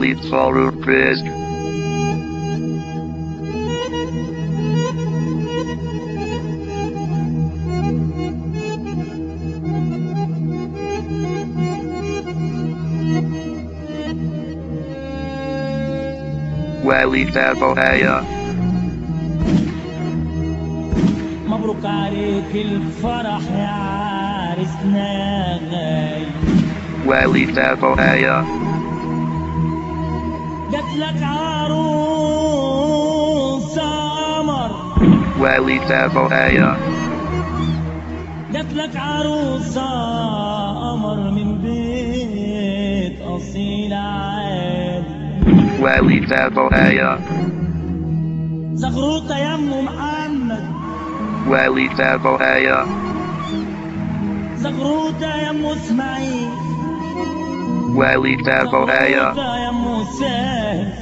Walid Farooq Priest. Walid Abu Haya. مبروك عليك الفرح يا عرسنا غاي. Walid Abu Haya. جاتلك عروسة قمر. Walid Abu Haya. جاتلك عروسة قمر من بيت أصيل عادي. Walid Abu Haya. زغروطة يا أم محمد. Walid Abu Haya. زغروطة يا أم إسماعيل. Walid Abu Haya. زغروطة يا أم سهل.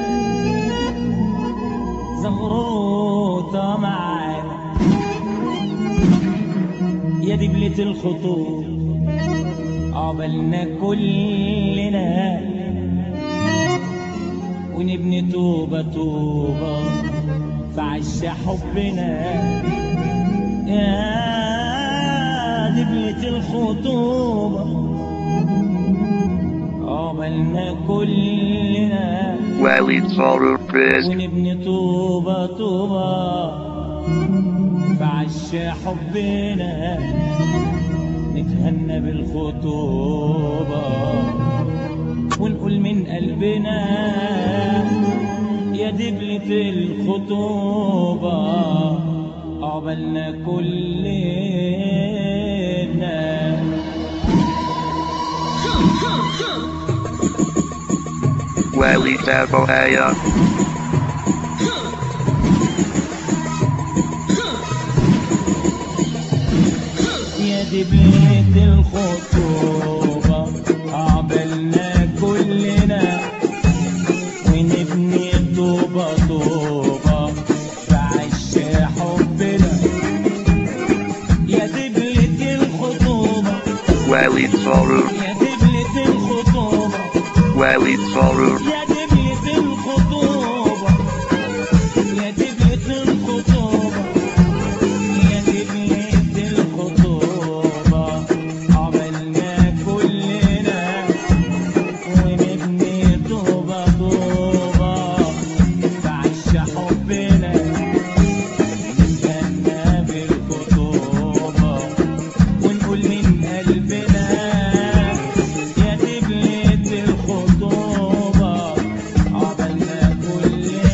زغروطة معانا يا دبلة الخطوط عقبالنا كلنا ونبني طوبة طوبة في عش حبنا يا دبلة الخطوبة عقبالنا كلنا Walid Farooq Priest. ونبني طوبة طوبة في عش حبنا نتهنى بالخطوبة ونقول من قلبنا يا دبلة الخطوبة عقبالنا كلنا. Walid Abu Haya. يا دبلة الخطوبة عقبالنا كلنا ونبني طوبة طوبة في عش حبنا يا دبلة الخطوبة. Walid Farooq. يا دبلة الخطوبة. Walid Farooq. يا دبلة الخطوبة. يا دبلة الخطوبة. يا دبلة الخطوبة عقبالنا كلنا ونبني طوبة طوبة في عش حبنا نتهنى بالخطوبة ونقول من قلبنا يا دبلة الخطوبة عقبالنا كلنا.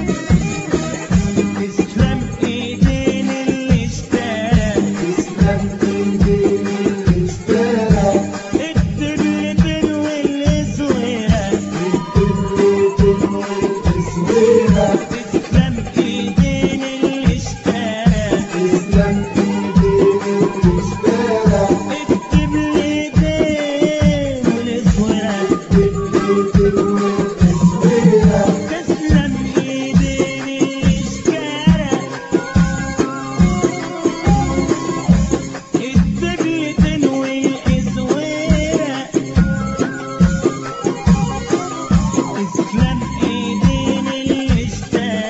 تسلم ايدين اللي اشترى. تسلم ايدين اللي اشترى. الدبلتين والاسويرة. الدبلتين والاسويرة. تسلم ايدين اللي اشترى. تسلم ايدين اللي اشترى. الدبلتين والاسويرة. الدبلتين والاسويرة. تسلم ايدين اللي اشترى. الدبلتين والاسويرة. تسلم ايدين اللي اشترى.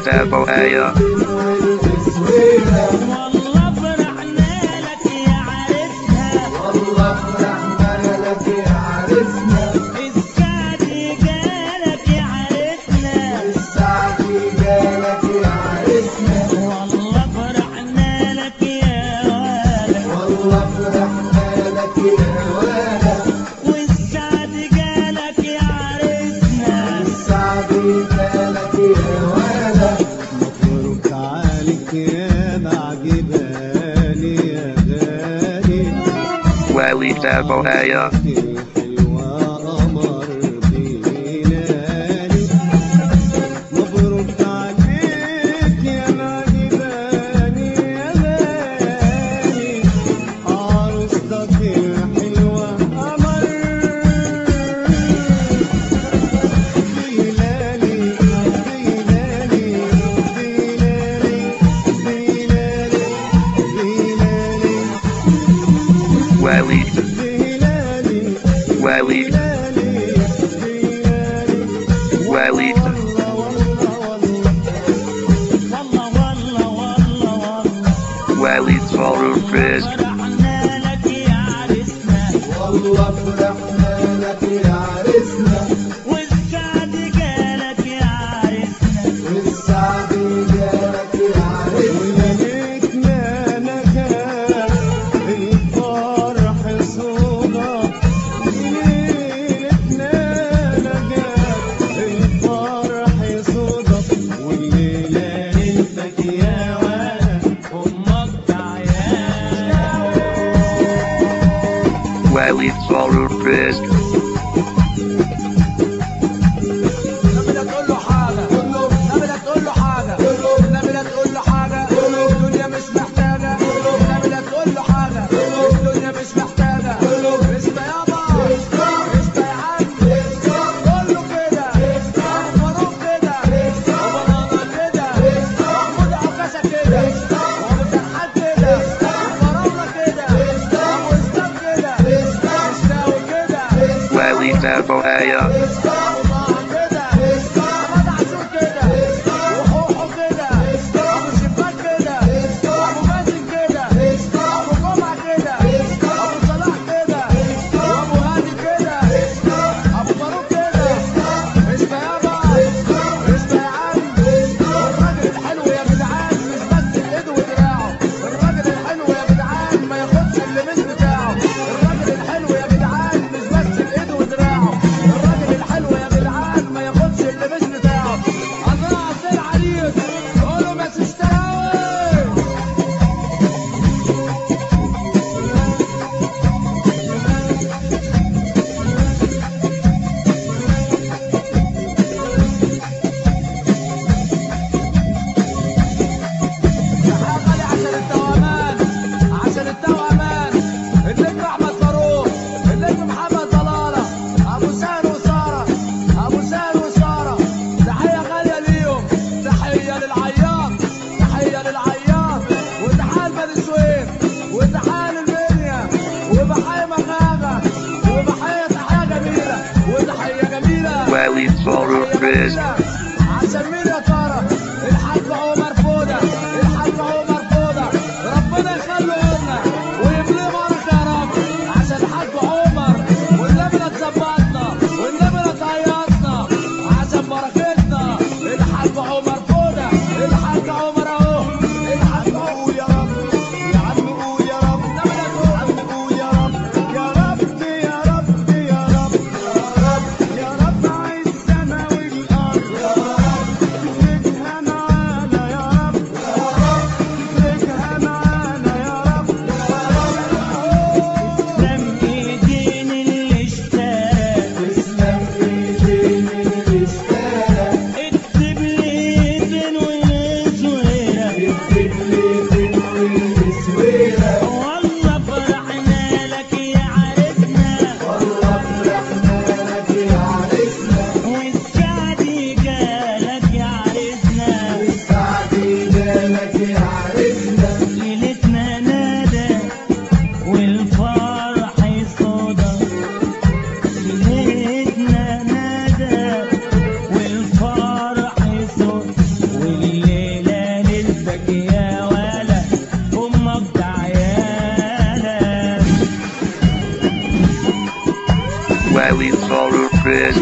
سابوهايا والله فرحنا لك يا عريسنا السعد جالك يا عريسنا والله فرحنا لك يا ولد والسعد جالك يا عريسنا مبروك عليك يا معجباني يا غالي والي سابوهايا الحلوة قمر بلالي مبروك عليك يا معجباني يا غالي عروستك الحلوة قمر بلالي والي والي والي والله والي صاروا بريز فرحنا لك يا عريسنا والسعد جالك يا عريسنا وليلتنا نجاح الفرح صدى ليلتنا نجاح الفرح صدى والليلة ليلتك يا ولد امك عيال والي صاروا بريز النبي لا تقول له حاجة النبي لا تقول له حاجة النبي لا تقول له حاجة الدنيا مش محتاجة النبي لا تقول له حاجة الدنيا مش محتاجة اسمع يابا اسمع يا عم قول له كده فاروق كده وبنانا كده ومحمود عكاشة كده وابو سرحان كده وفراولة كده وابو اسلام كده مشتاوي كده والي سابوهايا والي صاروا بريز عشان مين يا ترى؟ الحاج عمر فودة الحاج عمر فودة ربنا يخليه لنا ويمليه بركة يا رب عشان الحاج عمر والنبي لا تظبطنا والنبي لا تعيطنا عشان بركتنا الحاج عمر فودة الحاج عمر اهو الحاج عمر يا رب يا عم قول يا رب النبي لا تقول يا عم قول يا رب يا رب يا رب يا رب يا رب عايز السما والارض Wally Fortress.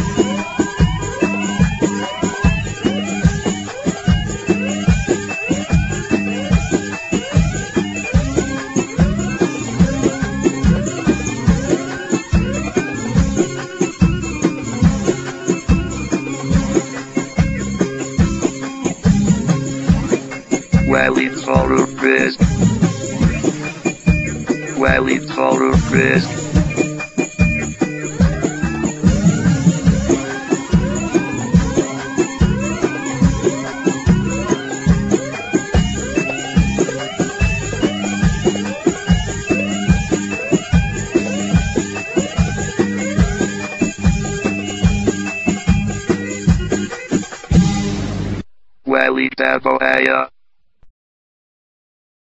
Wally Fortress. Wally Fortress. Wally Taboaya.